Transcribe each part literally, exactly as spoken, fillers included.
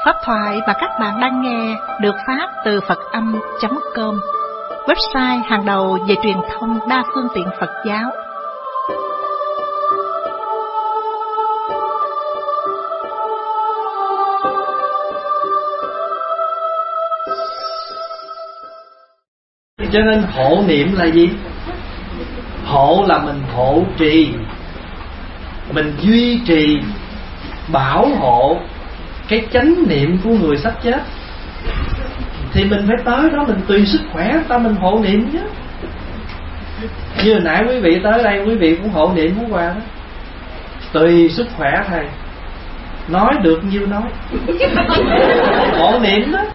Pháp thoại mà các bạn đang nghe được phát từ Phật Âm chấm com, website hàng đầu về truyền thông đa phương tiện Phật giáo. Cho nên hộ niệm là gì? Hộ là mình hộ trì, mình duy trì, bảo hộ cái chánh niệm của người sắp chết. Thì mình phải tới đó, mình tùy sức khỏe ta mình hộ niệm chứ. Như hồi nãy quý vị tới đây, quý vị cũng hộ niệm hôm qua đó. Tùy sức khỏe thầy, nói được nhiêu nói. Hộ niệm đó.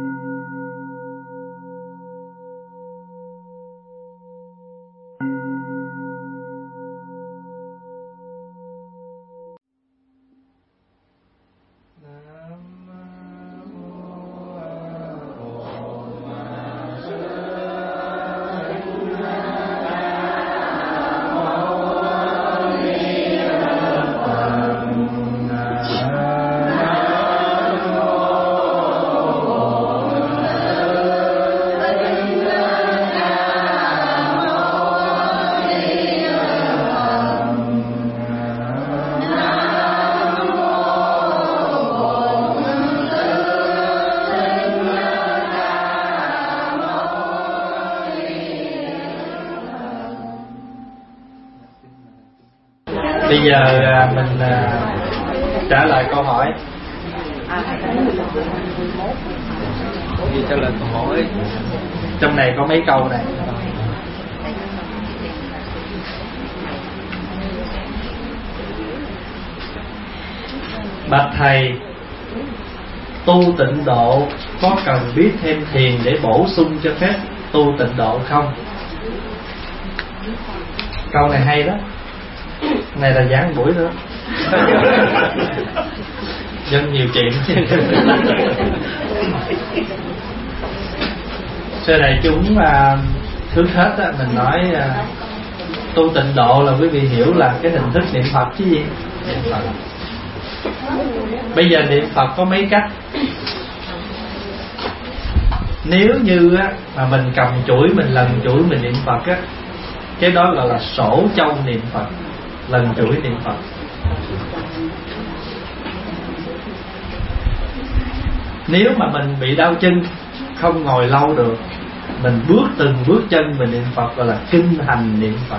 Bây giờ mình trả lời câu hỏi. Gì trả lời câu hỏi? Trong này có mấy câu này. Bạch thầy, tu tịnh độ có cần biết thêm thiền để bổ sung cho phép tu tịnh độ không? Câu này hay đó. Này là giảng buổi nữa. Dân nhiều chuyện. Sau này chúng à, trước hết á, mình nói à, tu tịnh độ là quý vị hiểu là cái hình thức niệm Phật chứ gì? Niệm Phật. Bây giờ niệm Phật có mấy cách. Nếu như á, mà mình cầm chuỗi, mình lần chuỗi mình niệm Phật á, cái đó gọi là sổ châu niệm Phật, lần chuỗi niệm Phật. Nếu mà mình bị đau chân, không ngồi lâu được, mình bước từng bước chân mình niệm Phật gọi là kinh hành niệm Phật.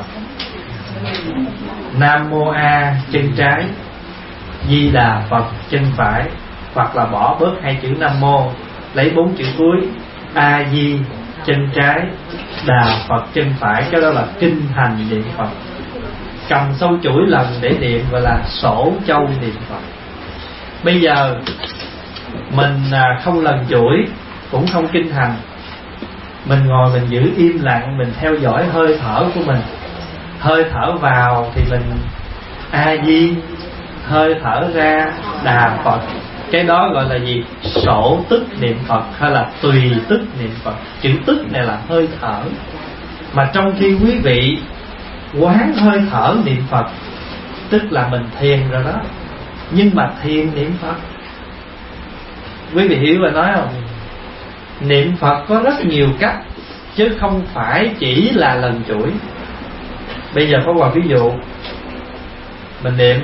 Nam Mô A chân trái, Di Đà Phật chân phải, hoặc là bỏ bớt hai chữ Nam Mô, lấy bốn chữ cuối A Di chân trái, Đà Phật chân phải. Cái đó là kinh hành niệm Phật. Cầm sâu chuỗi lần để niệm gọi là sổ châu niệm Phật. Bây giờ mình không lần chuỗi, cũng không kinh hành, mình ngồi mình giữ im lặng, mình theo dõi hơi thở của mình. Hơi thở vào thì mình A Di, hơi thở ra Đà Phật. Cái đó gọi là gì? Sổ tức niệm Phật hay là tùy tức niệm Phật. Chữ tức này là hơi thở. Mà trong khi quý vị quán hơi thở niệm Phật, tức là mình thiền rồi đó. Nhưng mà thiền niệm Phật, quý vị hiểu và nói không? Niệm Phật có rất nhiều cách, chứ không phải chỉ là lần chuỗi. Bây giờ có một ví dụ. Mình niệm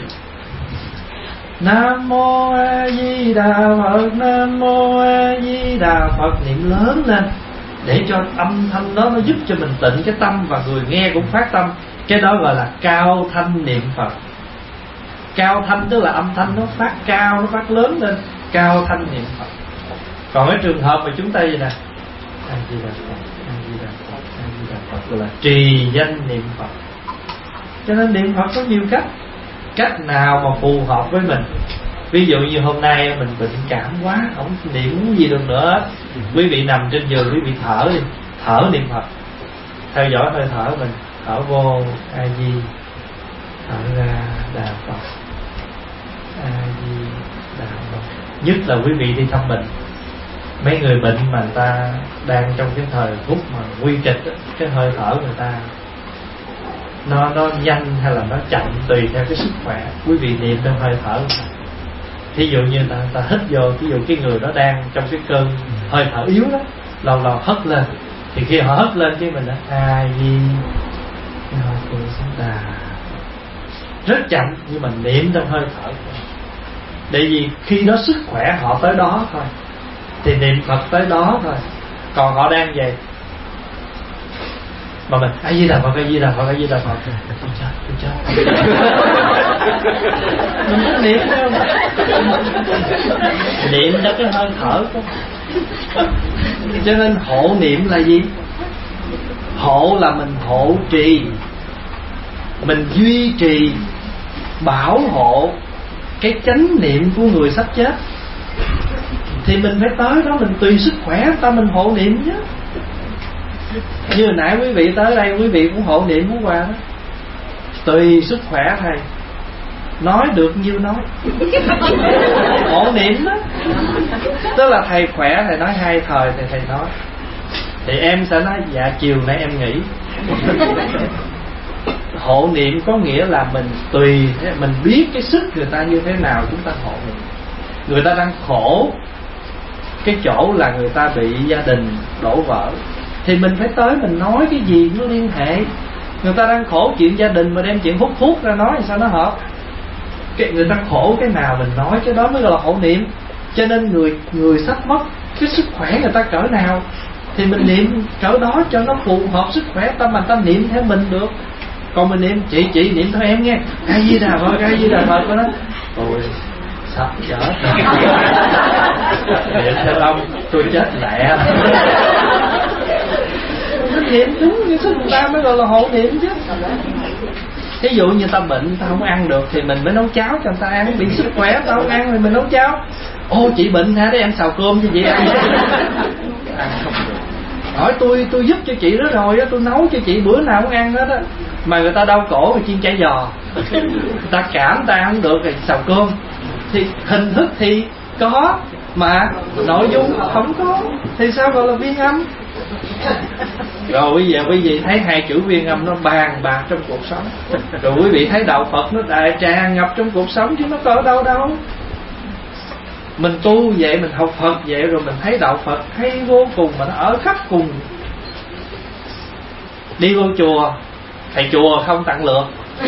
Nam Mô A Di Đà Phật, Nam Mô A Di Đà Phật, niệm lớn lên để cho âm thanh đó nó giúp cho mình tịnh cái tâm, và người nghe cũng phát tâm. Cái đó gọi là cao thanh niệm Phật. Cao thanh tức là âm thanh nó phát cao, nó phát lớn lên, cao thanh niệm Phật. Còn cái trường hợp mà chúng ta vậy nè, A Di Đà Phật, A Di Đà Phật, A Di Đà Phật, gọi là trì danh niệm Phật. Cho nên niệm Phật có nhiều cách. Cách nào mà phù hợp với mình. Ví dụ như hôm nay mình bệnh cảm quá, không niệm gì được nữa, quý vị nằm trên giường, quý vị thở đi, thở niệm Phật, theo dõi hơi thở mình. Thở vô A Di, thở ra Đà Phật, A Di Đà Phật. Nhất là quý vị đi thăm bệnh, mấy người bệnh mà người ta đang trong cái thời phút mà nguy kịch, cái hơi thở người ta nó nó nhanh hay là nó chậm tùy theo cái sức khỏe. Quý vị niệm trong hơi thở, Thí dụ như ta, ta hít vô, ví dụ cái người đó đang trong cái cơn hơi thở yếu đó, lâu lâu hất lên, thì khi họ hất lên cái mình nói A Di Đà, rất chậm nhưng mà niệm trong hơi thở. Tại vì khi đó sức khỏe họ tới đó thôi thì niệm Phật tới đó thôi. Còn họ đang vậy mà mình A Di Đà Phật, A Di Đà Phật, A Di Đà Phật, tôi chết, tôi chết. Mình thích niệm không? Niệm cho cái hơi thở của. Cho nên hộ niệm là gì? Hộ là mình hộ trì, mình duy trì, bảo hộ cái chánh niệm của người sắp chết. Thì mình phải tới đó, mình tùy sức khỏe ta mình hộ niệm chứ. Như hồi nãy quý vị tới đây, quý vị cũng hộ niệm cũng qua đó. Tùy sức khỏe thầy, nói được nhiêu nói. Hộ niệm đó. Tức là thầy khỏe thầy nói hai thời thì thầy nói, thì em sẽ nói dạ chiều nay em nghỉ. Hộ niệm có nghĩa là mình tùy, mình biết cái sức người ta như thế nào chúng ta hộ niệm. Người ta đang khổ cái chỗ là người ta bị gia đình đổ vỡ, thì mình phải tới mình nói cái gì nó liên hệ. Người ta đang khổ chuyện gia đình mà đem chuyện hút thuốc ra nói thì sao nó hợp? Cái người ta khổ cái nào mình nói cái đó mới gọi là hộ niệm. Cho nên người người sắp mất, cái sức khỏe người ta cỡ nào thì mình niệm cỡ đó cho nó phù hợp sức khỏe ta, mà ta niệm theo mình được. Còn mình niệm chị chị niệm thôi em nghe A Di Đà Phật, A Di Đà Phật đó. Ôi sắp chết niệm theo ông tôi chết lẹ. Niệm đúng như sức người ta mới gọi là hộ niệm chứ. Ví dụ như ta bệnh ta không ăn được thì mình mới nấu cháo cho người ta ăn. Bị sức khỏe ta không ăn thì mình nấu cháo. Ô chị bệnh hả, để em xào cơm cho chị ăn. Ăn không được. Hỏi tôi tôi giúp cho chị đó rồi đó, tôi nấu cho chị bữa nào cũng ăn hết á. Mà người ta đau cổ thì chiên chả giò, ta cảm ta không được thì xào cơm. Thì hình thức thì có mà nội dung không có thì sao gọi là viên âm? Rồi bây giờ quý vị thấy hai chữ viên âm nó bàn bạc trong cuộc sống. Rồi quý vị thấy đạo Phật nó đại tràn ngập trong cuộc sống chứ nó có ở đâu đâu. Mình tu vậy, mình học Phật vậy, rồi mình thấy đạo Phật hay vô cùng mà nó ở khắp cùng. Đi vô chùa, thầy chùa không tặng lượt.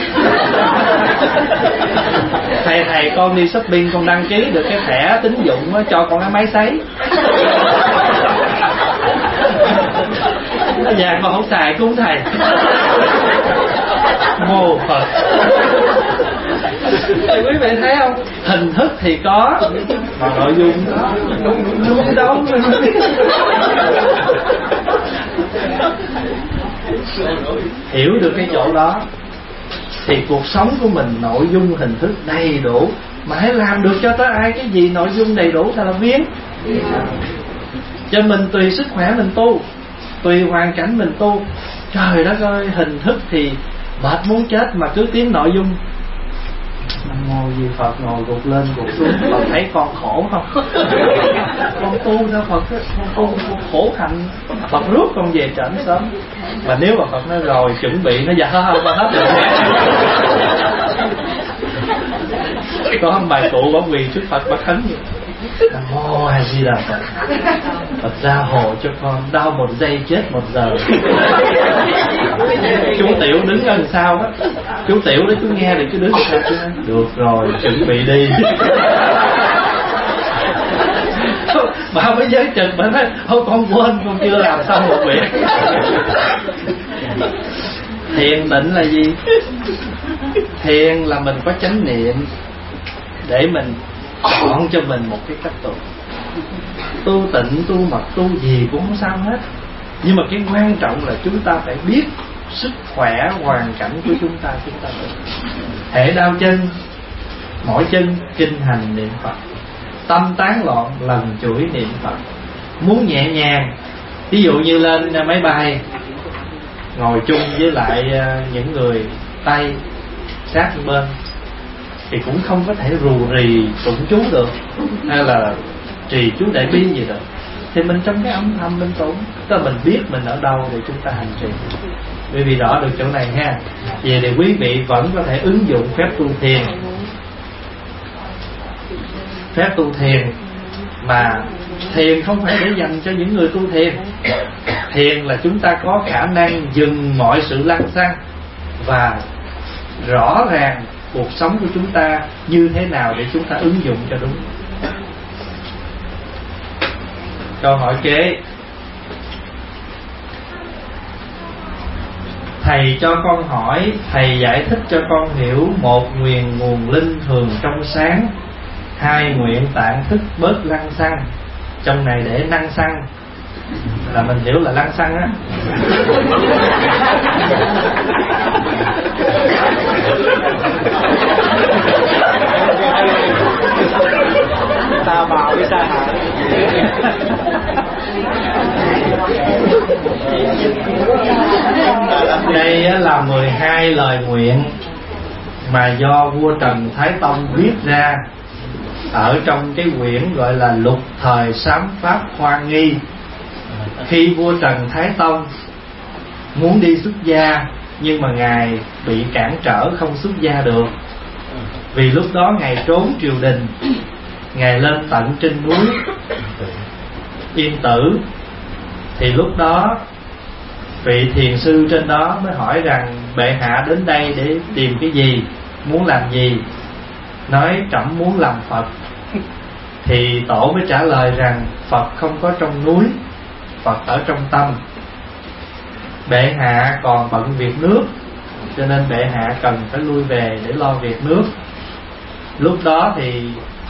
Thầy thầy con đi shopping con đăng ký được cái thẻ tín dụng đó, cho con cái máy sấy. Dạ con không xài cúng thầy. Mô Phật. Thì quý vị thấy không? Hình thức thì có mà nội dung đó dung đâu. Hiểu được cái chỗ đó thì cuộc sống của mình nội dung hình thức đầy đủ. Mà hãy làm được cho tới ai cái gì nội dung đầy đủ ta là viên. Cho mình tùy sức khỏe mình tu, tùy hoàn cảnh mình tu. Trời đất ơi, hình thức thì mệt muốn chết mà cứ tiếng nội dung. Nam mô Di Phật, ngồi gục lên gục xuống. Phật thấy con khổ không? Con tu ra Phật, con tu con khổ hạnh. Phật rước con về trển sớm. Mà nếu mà Phật nói rồi chuẩn bị nó dạ không con hết rồi. Có bài cụ bảo quỳ trước Phật bác khấn vậy. Nam mô A Di Đà Phật. Phật gia hộ cho con, đau một giây chết một giờ. Chú Tiểu đứng ở đằng sau đó, chú Tiểu đó chú nghe được chú đứng ở sau. Được rồi chuẩn bị đi. Bà mới giới chừng, bà nói thôi con quên, con chưa làm xong một việc. Thiền định là gì? Thiền là mình có chánh niệm để mình chọn cho mình một cái cách tu. Tu tịnh, tu mật, tu gì cũng không sao hết. Nhưng mà cái quan trọng là chúng ta phải biết sức khỏe, hoàn cảnh của chúng ta. Chúng ta được hệ đau chân, mỏi chân, kinh hành niệm Phật. Tâm tán loạn, lần chuỗi niệm Phật. Muốn nhẹ nhàng, ví dụ như lên máy bay, ngồi chung với lại những người Tây sát bên thì cũng không có thể rù rì tụng chú được, hay là trì chú đại bi gì được. Thì mình trong cái âm thầm mình tụng, tức là mình biết mình ở đâu để chúng ta hành trì. Quý vị rõ được chỗ này ha. Vậy thì quý vị vẫn có thể ứng dụng phép tu thiền. phép tu thiền. Mà thiền không phải để dành cho những người tu thiền. Thiền là chúng ta có khả năng dừng mọi sự lăng xăng và rõ ràng cuộc sống của chúng ta như thế nào để chúng ta ứng dụng cho đúng. Câu hỏi kế: thầy cho con hỏi, thầy giải thích cho con hiểu. Một, nguyện nguồn linh thường trong sáng. Hai, nguyện tạng thức bớt lăng xăng. Trong này để năng xăng là mình hiểu là lăng xăng á. Ta bảo với ta hả? Đây là mười hai lời nguyện mà do vua Trần Thái Tông viết ra ở trong cái quyển gọi là Lục Thời Sám Pháp Hoa Nghi. Khi vua Trần Thái Tông muốn đi xuất gia, nhưng mà ngài bị cản trở không xuất gia được, vì lúc đó ngài trốn triều đình. Ngài lên tận trên núi Yên Tử, thì lúc đó vị thiền sư trên đó mới hỏi rằng: bệ hạ đến đây để tìm cái gì, muốn làm gì? Nói: trẫm muốn làm Phật. Thì tổ mới trả lời rằng: Phật không có trong núi, Phật ở trong tâm. Bệ hạ còn bận việc nước, cho nên bệ hạ cần phải lui về để lo việc nước. Lúc đó thì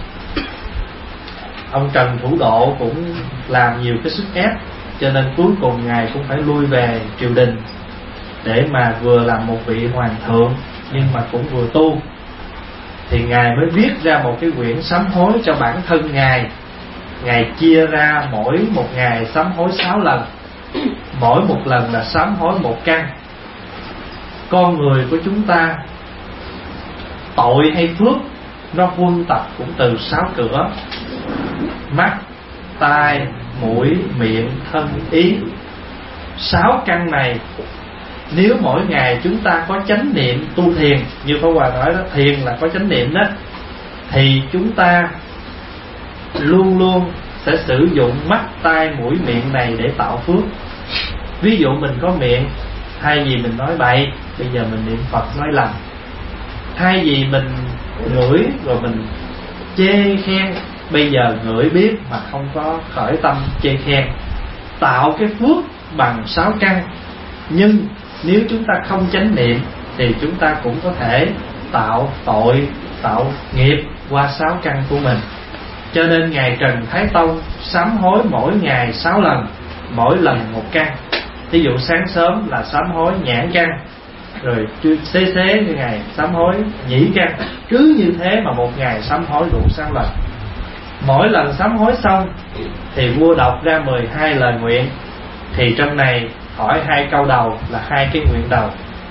ông Trần Thủ Độ cũng làm nhiều cái sức ép, cho nên cuối cùng ngài cũng phải lui về triều đình để mà vừa làm một vị hoàng thượng nhưng mà cũng vừa tu. Thì ngài mới viết ra một cái quyển sám hối cho bản thân ngài. Ngài chia ra mỗi một ngày sám hối sáu lần, mỗi một lần là sám hối một căn. Con người của chúng ta tội hay phước nó quân tập cũng từ sáu cửa: mắt, tai, mũi, miệng, thân, ý. Sáu căn này nếu mỗi ngày chúng ta có chánh niệm tu thiền, như Pháp Hòa nói đó, thiền là có chánh niệm đó, thì chúng ta luôn luôn sẽ sử dụng mắt, tai, mũi, miệng này để tạo phước. Ví dụ mình có miệng, thay vì mình nói bậy, bây giờ mình niệm Phật nói lành. Thay vì mình ngửi rồi mình chê khen, bây giờ ngửi biết mà không có khởi tâm chê khen. Tạo cái phước bằng sáu căn. Nhưng nếu chúng ta không chánh niệm thì chúng ta cũng có thể tạo tội, tạo nghiệp qua sáu căn của mình. Cho nên ngài Trần Thái Tông sám hối mỗi ngày sáu lần, mỗi lần một căn. Ví dụ sáng sớm là sám hối nhãn căn, rồi xế xế như ngày sám hối nhĩ căn. Cứ như thế mà một ngày sám hối đủ sáu lần. Mỗi lần sám hối xong thì vua đọc ra mười hai lời nguyện. Thì trong này hỏi hai câu đầu là hai cái nguyện đầu.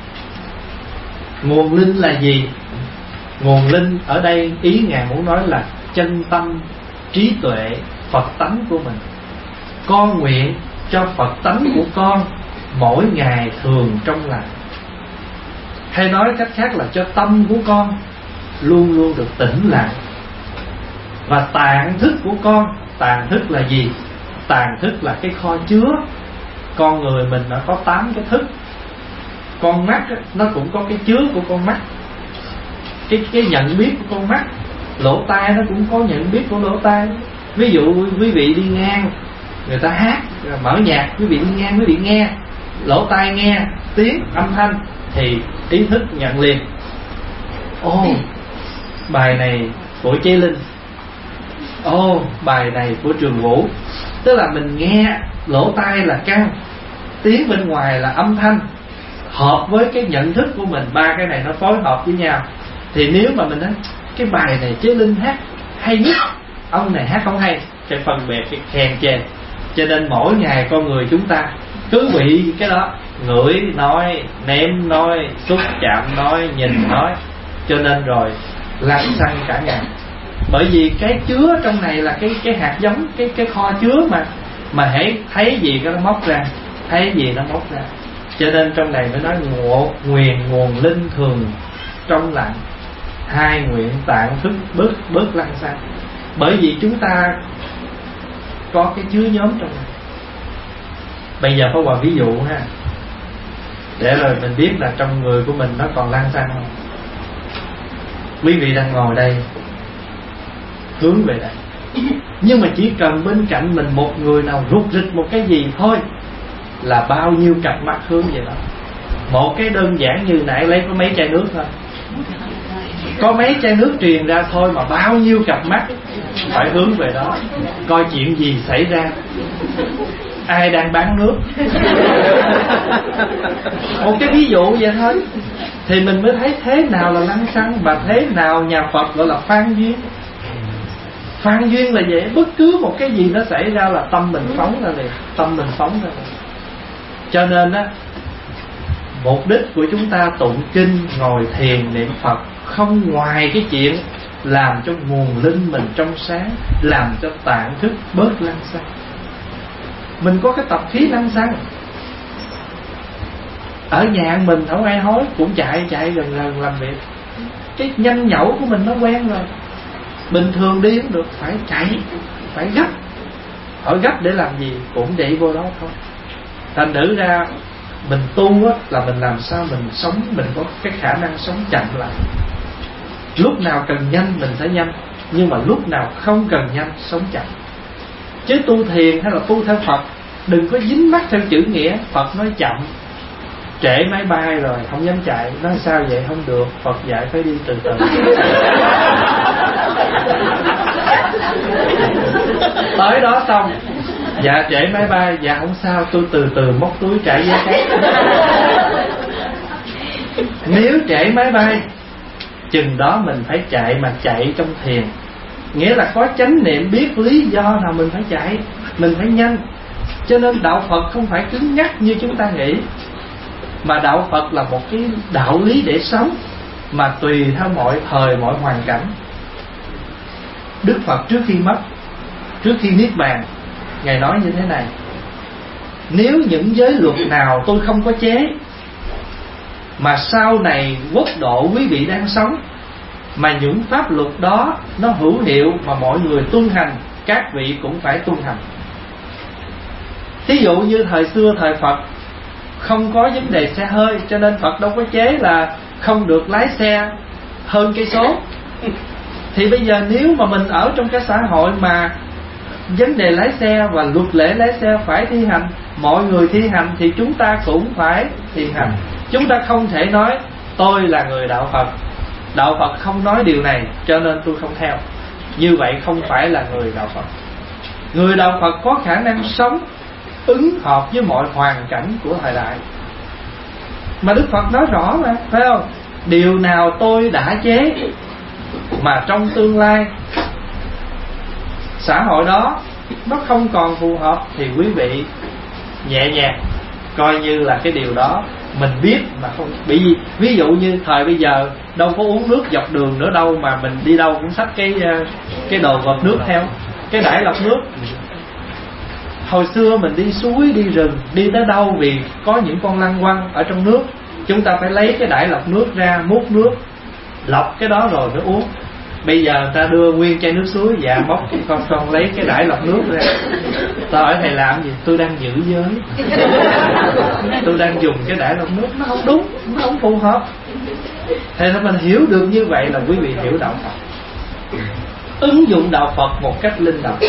Nguồn linh là gì? Nguồn linh ở đây ý ngài muốn nói là chân tâm, trí tuệ, Phật tánh của mình. Con nguyện cho Phật tánh của con mỗi ngày thường trong lành. Hay nói cách khác là cho tâm của con luôn luôn được tĩnh lặng. Và tạng thức của con, tạng thức là gì? Tạng thức là cái kho chứa. Con người mình nó có tám cái thức. Con mắt nó cũng có cái chứa của con mắt, cái cái nhận biết của con mắt. Lỗ tai nó cũng có nhận biết của lỗ tai. Ví dụ quý vị đi ngang, người ta hát mở nhạc, quý vị đi ngang quý vị nghe, lỗ tai nghe tiếng âm thanh thì ý thức nhận liền. Ồ, bài này của Chế Linh, ồ, bài này của Trường Vũ. Tức là mình nghe, lỗ tai là căn, tiếng bên ngoài là âm thanh, hợp với cái nhận thức của mình. Ba cái này nó phối hợp với nhau. Thì nếu mà mình nói cái bài này Chế Linh hát hay nhất, ông này hát không hay, sẽ phân biệt cái khen chê. Cho nên mỗi ngày con người chúng ta cứ bị cái đó, ngửi nói, nếm nói, xúc chạm nói, nhìn nói. Cho nên rồi lăng xăng cả ngày. Bởi vì cái chứa trong này là cái cái hạt giống, cái cái kho chứa mà mà hãy thấy gì cái nó móc ra, thấy gì nó móc ra. Cho nên trong này mới nói ngộ nguyền nguồn linh thường trong lặng. Hai nguyện tạng thức bớt bớt lăng xăng. Bởi vì chúng ta có cái chứa nhóm trong này. Bây giờ có một ví dụ ha, để rồi mình biết là trong người của mình nó còn lan xăng không. Quý vị đang ngồi đây hướng về đây, nhưng mà chỉ cần bên cạnh mình một người nào rụt rịch một cái gì thôi là bao nhiêu cặp mắt hướng về đó. Một cái đơn giản như nãy lấy có mấy chai nước thôi, có mấy chai nước truyền ra thôi mà bao nhiêu cặp mắt phải hướng về đó, coi chuyện gì xảy ra, ai đang bán nước. Một cái ví dụ vậy thôi thì mình mới thấy thế nào là lăng xăng, và thế nào nhà Phật gọi là phan duyên. Phan duyên là vậy, bất cứ một cái gì nó xảy ra là tâm mình phóng ra liền, tâm mình phóng ra liền. Cho nên á, mục đích của chúng ta tụng kinh, ngồi thiền, niệm Phật không ngoài cái chuyện làm cho nguồn linh mình trong sáng, làm cho tạng thức bớt lăng xăng. Mình có cái tập khí lăng xăng. Ở nhà mình không ai hối cũng chạy chạy gần gần làm việc. Cái nhanh nhẩu của mình nó quen rồi. Bình thường đi cũng được, phải chạy, phải gấp. Hỏi gấp để làm gì cũng để vô đó thôi. Thành thử ra mình tu á, là mình làm sao mình sống, mình có cái khả năng sống chậm lại. Lúc nào cần nhanh mình sẽ nhanh, nhưng mà lúc nào không cần nhanh sống chậm. Chứ tu thiền hay là tu theo Phật đừng có dính mắc theo chữ nghĩa. Phật nói chậm, trễ máy bay rồi không dám chạy. Nói sao vậy? Không được, Phật dạy phải đi từ từ. Tới đó xong, dạ trễ máy bay, dạ không sao, tôi từ từ móc túi trả vé khác. Nếu trễ máy bay, chừng đó mình phải chạy, mà chạy trong thiền, nghĩa là có chánh niệm, biết lý do nào mình phải chạy, mình phải nhanh. Cho nên đạo Phật không phải cứng nhắc như chúng ta nghĩ, mà đạo Phật là một cái đạo lý để sống, mà tùy theo mọi thời mọi hoàn cảnh. Đức Phật trước khi mất, trước khi niết bàn, Ngài nói như thế này: nếu những giới luật nào tôi không có chế, mà sau này quốc độ quý vị đang sống, mà những pháp luật đó nó hữu hiệu mà mọi người tuân hành, các vị cũng phải tuân hành. Thí dụ như thời xưa thời Phật không có vấn đề xe hơi, cho nên Phật đâu có chế là không được lái xe hơn cây số. Thì bây giờ nếu mà mình ở trong cái xã hội mà vấn đề lái xe và luật lệ lái xe phải thi hành, mọi người thi hành, thì chúng ta cũng phải thi hành. Chúng ta không thể nói tôi là người đạo Phật, đạo Phật không nói điều này cho nên tôi không theo. Như vậy không phải là người đạo Phật. Người đạo Phật có khả năng sống ứng hợp với mọi hoàn cảnh của thời đại. Mà Đức Phật nói rõ mà, phải không? Điều nào tôi đã chế mà trong tương lai xã hội đó nó không còn phù hợp, thì quý vị nhẹ nhàng coi như là cái điều đó mình biết mà không. Bởi vì ví dụ như thời bây giờ đâu có uống nước dọc đường nữa đâu, mà mình đi đâu cũng xách cái cái đồ vật nước theo, cái đải lọc nước. Hồi xưa mình đi suối, đi rừng, đi tới đâu vì có những con lăng quăng ở trong nước, chúng ta phải lấy cái đải lọc nước ra, múc nước, lọc cái đó rồi mới uống. Bây giờ người ta đưa nguyên chai nước suối, dạ móc con con lấy cái đải lọc nước ra. Ta hỏi thầy làm gì? Tôi đang giữ giới, tôi đang dùng cái đải lọc nước. Nó không đúng, nó không phù hợp. Thì mình hiểu được như vậy là quý vị hiểu đạo Phật, ứng dụng đạo Phật một cách linh động.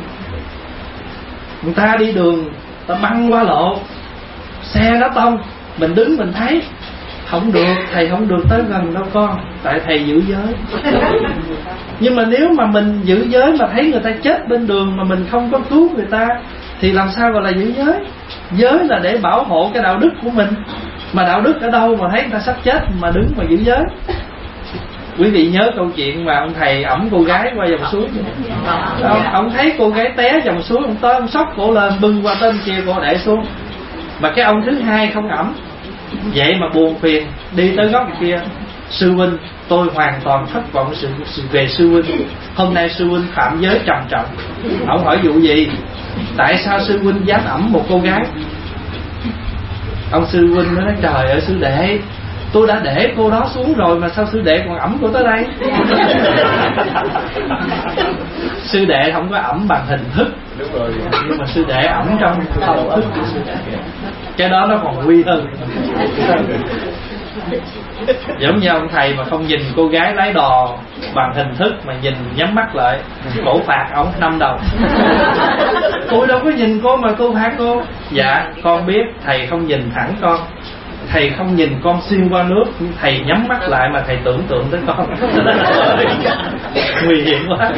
Người ta đi đường, ta băng qua lộ, xe nó tông, mình đứng mình thấy không được, thầy không được tới gần đâu con, tại thầy giữ giới. Nhưng mà nếu mà mình giữ giới mà thấy người ta chết bên đường mà mình không có cứu người ta, thì làm sao gọi là giữ giới? Giới là để bảo hộ cái đạo đức của mình, mà đạo đức ở đâu mà thấy người ta sắp chết mà đứng mà giữ giới? Quý vị nhớ câu chuyện mà ông thầy ẵm cô gái qua dòng suối. Ông, ông thấy cô gái té dòng suối, ông tới ông xốc cổ lên bưng qua tên kia, cô để xuống. Mà cái ông thứ hai không ẵm, vậy mà buồn phiền đi tới góc kia: sư huynh, tôi hoàn toàn thất vọng sự, sự về sư huynh. Hôm nay sư huynh phạm giới trầm trọng. Ông hỏi vụ gì? Tại sao sư huynh dám ẵm một cô gái? Ông sư huynh nói: trời ơi sư đệ, tôi đã để cô đó xuống rồi mà sao sư đệ còn ẵm cô tới đây? sư đệ không có ẩm bằng hình thức, đúng rồi, nhưng mà sư đệ ẩm trong tâm thức của sư đệ. Cái đó nó còn nguy hơn. Giống như ông thầy mà không nhìn cô gái lái đò bằng hình thức mà nhìn nhắm mắt lại, cổ phạt ông năm đồng. Tôi đâu có nhìn cô mà cô phạt cô. Dạ con biết thầy không nhìn thẳng con, thầy không nhìn con xuyên qua nước, thầy nhắm mắt lại mà thầy tưởng tượng tới con. Nguy hiểm quá.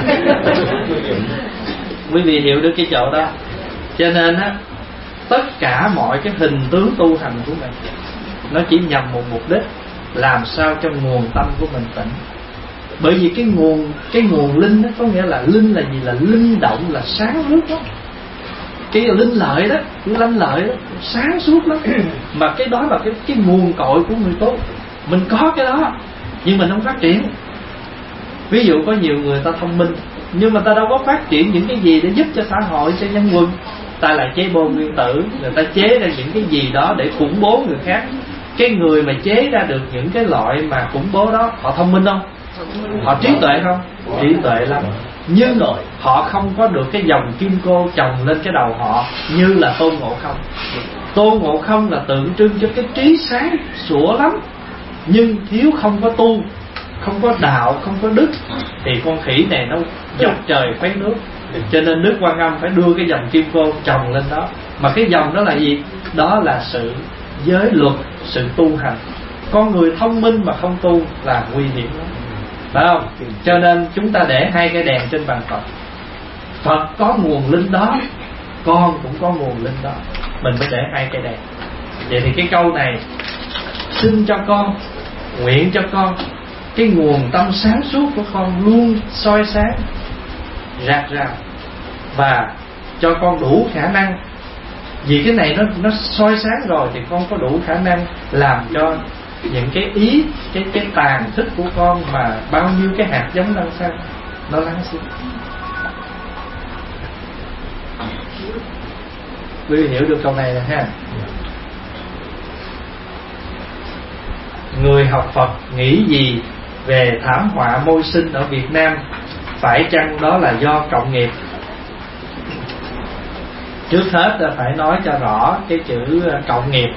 Quý vị hiểu được cái chỗ đó. Cho nên á, tất cả mọi cái hình tướng tu hành của mình nó chỉ nhằm một mục đích, làm sao cho nguồn tâm của mình tỉnh. Bởi vì cái nguồn cái nguồn linh đó, có nghĩa là linh là gì? Là linh động, là sáng suốt đó. Cái linh lợi đó, cái linh lợi đó, sáng suốt lắm. Mà cái đó là cái cái nguồn cội của người tốt. Mình có cái đó nhưng mình không phát triển. Ví dụ có nhiều người ta thông minh nhưng mà ta đâu có phát triển những cái gì để giúp cho xã hội, cho nhân quân. Ta lại chế bom nguyên tử, người ta chế ra những cái gì đó để khủng bố người khác. Cái người mà chế ra được những cái loại mà khủng bố đó, họ thông minh không? Họ trí tuệ không? Trí tuệ lắm. Nhưng rồi họ không có được cái dòng kim cô chồng lên cái đầu họ như là Tôn Ngộ Không. Tôn Ngộ Không là tượng trưng cho cái trí sáng sủa lắm, nhưng thiếu không có tu, không có đạo, không có đức, thì con khỉ này nó dọc trời khuấy nước. Cho nên Đức Quan Âm phải đưa cái dòng kim cô chồng lên đó. Mà cái dòng đó là gì? Đó là sự giới luật, sự tu hành. Con người thông minh mà không tu là nguy hiểm lắm, phải không? Cho nên chúng ta để hai cái đèn trên bàn Phật. Phật có nguồn linh đó, con cũng có nguồn linh đó, mình phải để hai cái đèn. Vậy thì cái câu này: xin cho con, nguyện cho con, cái nguồn tâm sáng suốt của con luôn soi sáng rạc rào, và cho con đủ khả năng. Vì cái này nó nó soi sáng rồi thì con có đủ khả năng làm cho những cái ý, cái cái tàn thức của con mà bao nhiêu cái hạt giống đằng sau nó lắng xuống. Quý vị hiểu được câu này rồi ha? Người học Phật nghĩ gì về thảm họa môi sinh ở Việt Nam? Phải chăng đó là do cộng nghiệp? Trước hết là phải nói cho rõ cái chữ cộng nghiệp.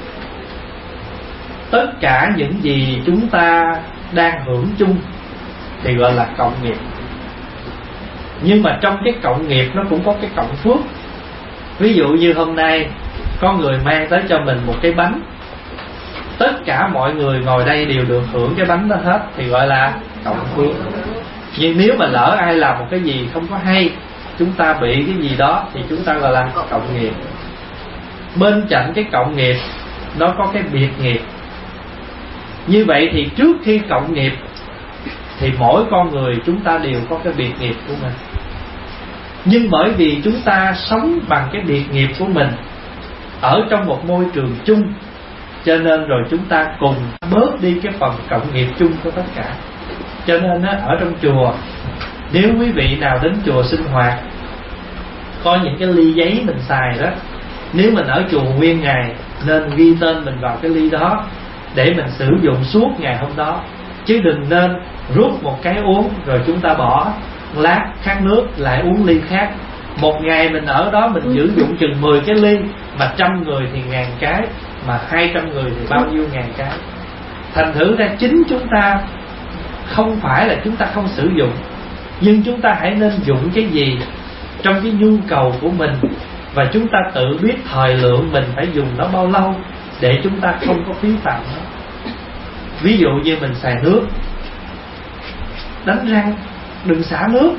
Tất cả những gì chúng ta đang hưởng chung thì gọi là cộng nghiệp. Nhưng mà trong cái cộng nghiệp nó cũng có cái cộng phước. Ví dụ như hôm nay có người mang tới cho mình một cái bánh, tất cả mọi người ngồi đây đều được hưởng cái bánh đó hết thì gọi là cộng phước. Nhưng nếu mà lỡ ai làm một cái gì không có hay, chúng ta bị cái gì đó thì chúng ta gọi là cộng nghiệp. Bên cạnh cái cộng nghiệp nó có cái biệt nghiệp. Như vậy thì trước khi cộng nghiệp thì mỗi con người chúng ta đều có cái biệt nghiệp của mình. Nhưng bởi vì chúng ta sống bằng cái biệt nghiệp của mình ở trong một môi trường chung, cho nên rồi chúng ta cùng bớt đi cái phần cộng nghiệp chung của tất cả. Cho nên ở trong chùa, nếu quý vị nào đến chùa sinh hoạt, có những cái ly giấy mình xài đó, nếu mình ở chùa nguyên ngày nên ghi tên mình vào cái ly đó để mình sử dụng suốt ngày hôm đó. Chứ đừng nên rút một cái uống rồi chúng ta bỏ, lát khát nước lại uống ly khác. Một ngày mình ở đó mình sử dụng chừng mười cái ly, mà trăm người thì ngàn cái, mà hai trăm người thì bao nhiêu ngàn cái. Thành thử ra chính chúng ta không phải là chúng ta không sử dụng, nhưng chúng ta hãy nên dụng cái gì trong cái nhu cầu của mình, và chúng ta tự biết thời lượng mình phải dùng nó bao lâu để chúng ta không có phí phạm nó. Ví dụ như mình xài nước, đánh răng đừng xả nước.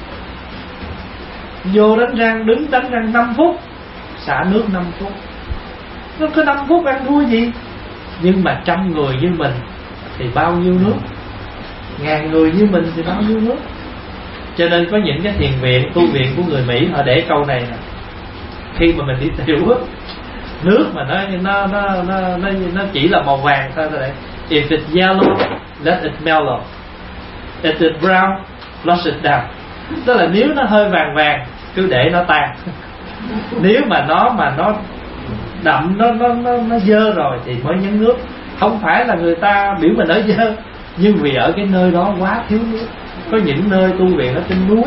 Vô đánh răng, đứng đánh răng năm phút, xả nước năm phút. Nó có năm phút ăn thua gì. Nhưng mà trăm người như mình thì bao nhiêu nước, ngàn người như mình thì bao nhiêu nước. Cho nên có những cái thiền viện, tu viện của người Mỹ họ để câu này nè: khi mà mình đi tiểu á, nước mà nó nó nó nó nó, nó chỉ là màu vàng thôi thôi. If it's yellow, let it mellow. If it's brown, flush it down. Tức là nếu nó hơi vàng vàng, cứ để nó tan. Nếu mà nó mà nó đậm, nó nó nó nó dơ rồi thì mới nhấn nước. Không phải là người ta biểu mình ở dơ, nhưng vì ở cái nơi đó quá thiếu nước. Có những nơi tu viện ở trên núi,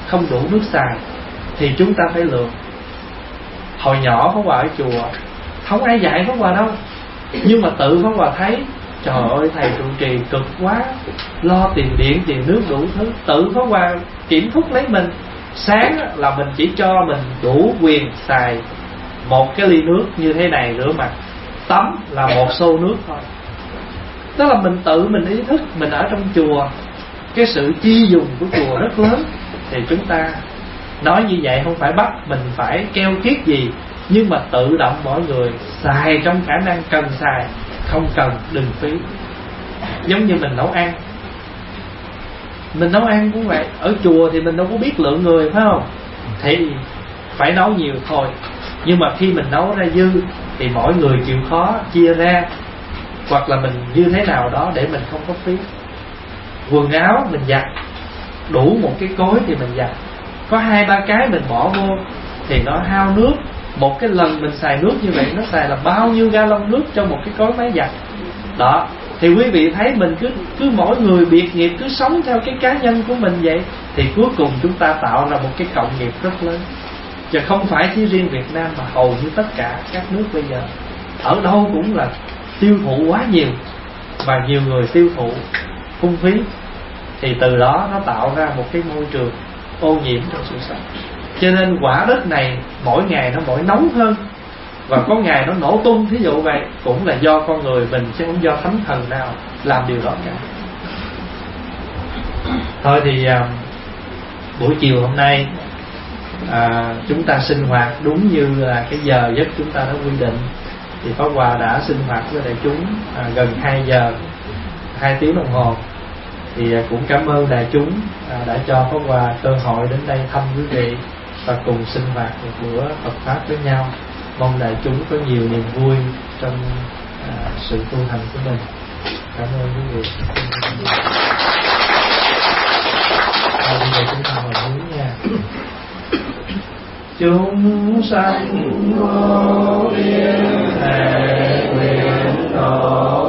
không đủ nước xài thì chúng ta phải lượm. Hồi nhỏ Pháp Hòa ở chùa không ai dạy Pháp Hòa đâu, nhưng mà tự Pháp Hòa thấy trời ơi thầy trụ trì cực quá, lo tiền điện tiền nước đủ thứ. Tự Pháp Hòa kiểm thúc lấy mình. Sáng là mình chỉ cho mình đủ quyền xài một cái ly nước như thế này rửa mặt, tắm là một xô nước thôi. Đó là mình tự mình ý thức. Mình ở trong chùa, cái sự chi dùng của chùa rất lớn, thì chúng ta nói như vậy không phải bắt mình phải keo kiết gì, nhưng mà tự động mọi người xài trong khả năng cần xài, không cần đừng phí. Giống như mình nấu ăn, mình nấu ăn cũng vậy. Ở chùa thì mình đâu có biết lượng người, phải không? Thì phải nấu nhiều thôi. Nhưng mà khi mình nấu ra dư thì mỗi người chịu khó chia ra, hoặc là mình như thế nào đó để mình không có phí. Quần áo mình giặt đủ một cái cối thì mình giặt, có hai ba cái mình bỏ vô thì nó hao nước. Một cái lần mình xài nước như vậy nó xài là bao nhiêu gallon nước cho một cái cối máy giặt. Đó, thì quý vị thấy mình cứ cứ mỗi người biệt nghiệp, cứ sống theo cái cá nhân của mình vậy, thì cuối cùng chúng ta tạo ra một cái cộng nghiệp rất lớn. Chứ không phải chỉ riêng Việt Nam mà hầu như tất cả các nước bây giờ, ở đâu cũng là tiêu thụ quá nhiều, và nhiều người tiêu thụ phung phí, thì từ đó nó tạo ra một cái môi trường ô nhiễm trong sự sống. Cho nên quả đất này mỗi ngày nó mỗi nóng hơn, và có ngày nó nổ tung, thí dụ vậy, cũng là do con người mình, chứ không do thánh thần nào làm điều đó cả. Thôi thì à, buổi chiều hôm nay à, chúng ta sinh hoạt đúng như là cái giờ giấc chúng ta đã quy định. Thì Pháp Hòa đã sinh hoạt với đại chúng à, gần hai giờ, hai tiếng đồng hồ. Thì à, cũng cảm ơn đại chúng à, đã cho Pháp Hòa cơ hội đến đây thăm quý vị và cùng sinh hoạt một bữa Phật pháp với nhau. Mong đại chúng có nhiều niềm vui trong à, sự tu hành của mình. Cảm ơn quý vị. Bây giờ chúng ta hồi hướng nha. Chúng sanh vô biên thể nguyện độ